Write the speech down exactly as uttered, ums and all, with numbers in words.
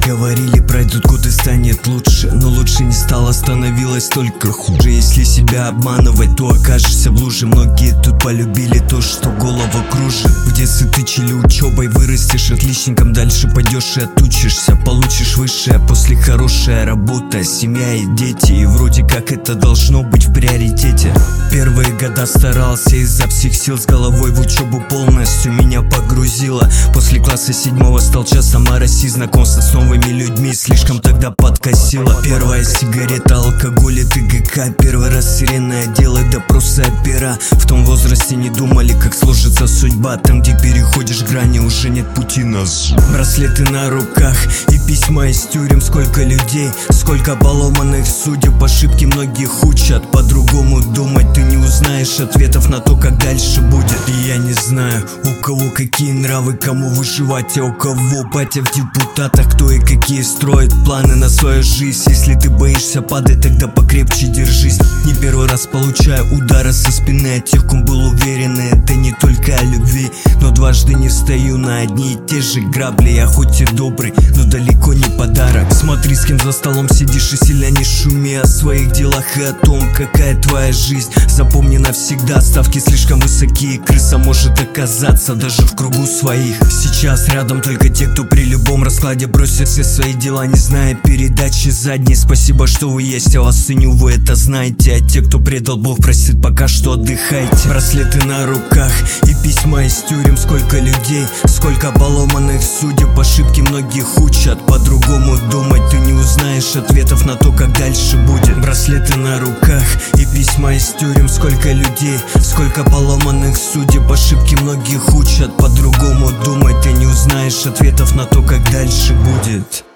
Говорили, пройдут годы, станет лучше, но лучше не стало, становилось только хуже. Если себя обманывать, то окажешься в луже. Многие тут полюбили то, что голова кружит. В детстве тычили учебой, вырастешь отличником, дальше пойдешь и отучишься. Получишь высшее, после хорошая работа, семья и дети. И вроде как это должно быть в приоритете. Первые года старался изо всех сил, с головой в учебу полностью меня погрузило. После класса седьмого стал часом мороси, знакомство с новыми людьми слишком тогда подкосило. Первая сигарета, алкоголь и ТГК, первый раз сиренное дело, допросы опера. В том возрасте не думали, как сложится судьба. Там, где переходишь грани, уже нет пути назад. Браслеты на руках и письма из тюрем. Сколько людей, сколько поломанных судеб. Ошибки многих учат по-другому думать. Ты не узнаешь ответов на то, как дальше будет. И я не знаю, у кого какие нравы, кому выживать, а у кого батя в депутатах. Кто и какие строит планы на свою жизнь. Если ты боишься падать, тогда покрепче держись. Не первый раз получаю удары со спины от тех, ком был уверен. Это не только о любви, но дважды не встаю на одни и те же грабли. Я хоть и добрый, но далеко не подарок. Смотри, с кем за столом сидишь, и сильно не шуми о своих делах и о том, какая твоя жизнь. Запомни навсегда, ставки слишком высокие, крыса может оказаться даже в кругу своих. Сейчас рядом только те, кто при любом раскладе бросит все свои дела, не зная передачи задней. Спасибо, что вы есть, я вас ценю, вы это знаете. А те, кто предал, Бог простит, пока что отдыхайте. Браслеты на руках и письма из тюрем. Сколько людей, сколько поломанных судеб. Ошибки многих учат по-другому думать. Ты не узнаешь ответов на то, как дальше будет. Браслеты на руках и письма из тюрем. Сколько людей, сколько поломанных судеб. Ошибки многих учат по-другому думать. Ты не узнаешь ответов на то, как дальше будет.